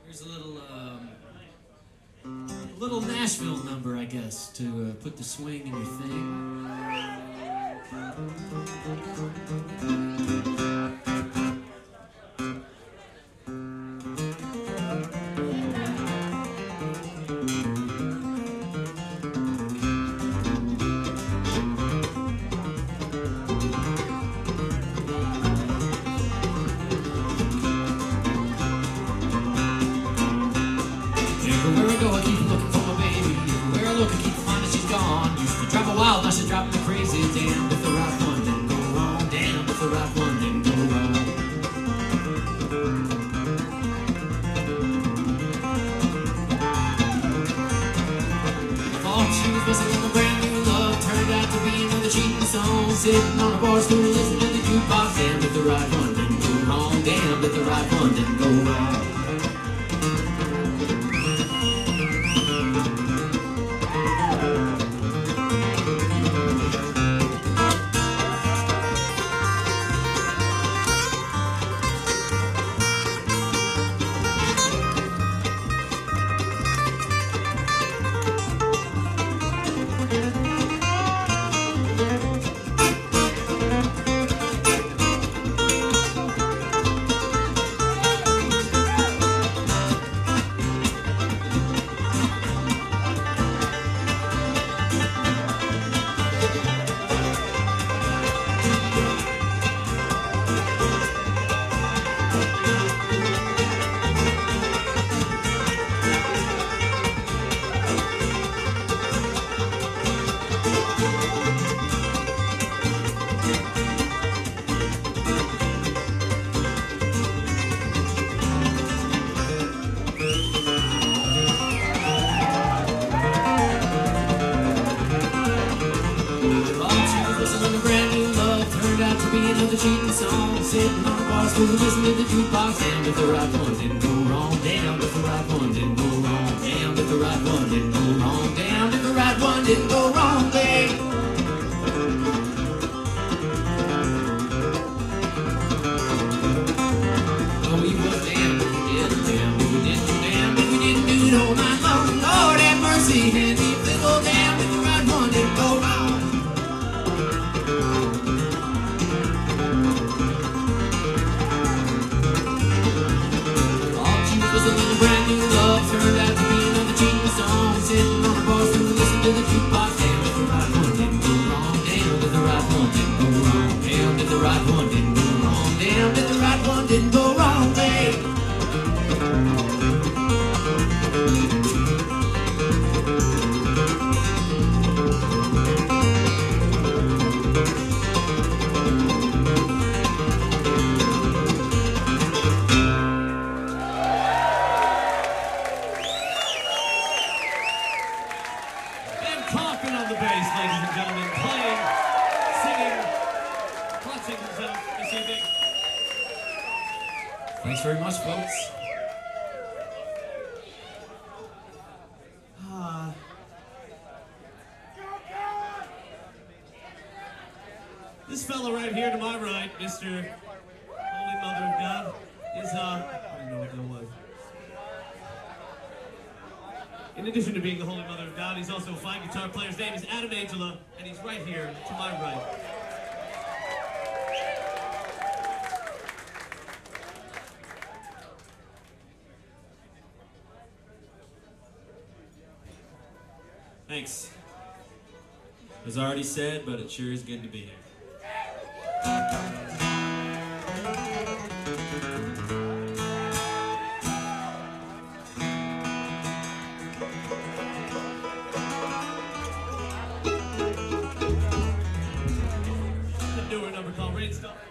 Here's a little Nashville number, I guess, to put the swing in your thing. Everywhere I go, I keep looking for my baby. Everywhere I look, I keep finding she's gone. Used to drive me wild, now she's driving me crazy. Damn, if the right one didn't go wrong. Damn, if the right one didn't go wrong. Thought she was busting on a brand new love. Turned out to be another cheating song. Sitting on a bar stool, listening to the jukebox. Damn, if the right one didn't go wrong. Damn, if the right one didn't go wrong. Another cheating song, sitting on a bar stool, listening to the jukebox. Damn, if the right one didn't go wrong. Damn, if the right one didn't go wrong. Damn, if the right one didn't go wrong. Damn, if the right one didn't go wrong, babe. Oh, we was damn if we did, damn if we didn't, damn if we didn't do it all night long. Lord have mercy, and leave the old damn if the right one didn't go wrong. Brand new love turned out to be another cheating song. Sitting on a bar stool, listening to the jukebox. Damn, if the right one didn't go wrong. Damn, if the right one didn't go wrong. Damn, if the right one didn't go wrong. Damn, if the right one didn't go wrong, babe. On the bass, ladies and gentlemen, playing, singing, clutching himself this evening. Thanks very much, folks. This fellow right here to my right, Mr. Holy Mother of God, is, I don't know what that was. In addition to being the Holy Mother of God, he's also a fine guitar player. His name is Adam Angela, and he's right here to my right. Thanks. As already said, but it sure is good to be here. Newer number called Rain Stop.